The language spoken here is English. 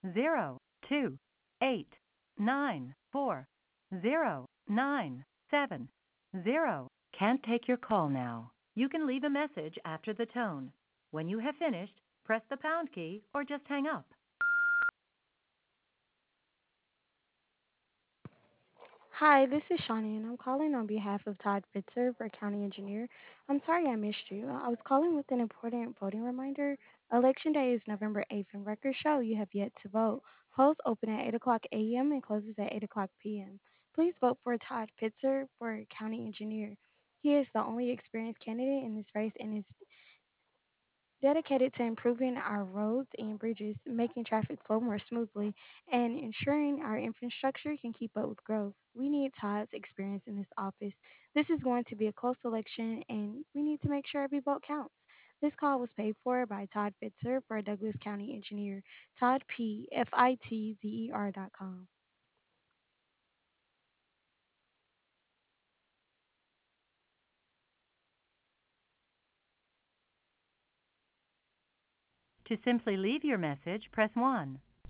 028940970. Can't take your call now. You can leave a message after the tone. When you have finished, press the pound key or just hang up. Hi, this is Shawnee, and I'm calling on behalf of Todd Fitzer for County Engineer. I'm sorry I missed you. I was calling with an important voting reminder. Election Day is November 8th, and records show you have yet to vote. Polls open at 8 o'clock a.m. and closes at 8 o'clock p.m. Please vote for Todd Fitzer for County Engineer. He is the only experienced candidate in this race and is dedicated to improving our roads and bridges, making traffic flow more smoothly, and ensuring our infrastructure can keep up with growth. We need Todd's experience in this office. This is going to be a close election, and we need to make sure every vote counts. This call was paid for by Todd Fitzer for Douglas County Engineer, Todd P. FITZER.com. To simply leave your message, press 1.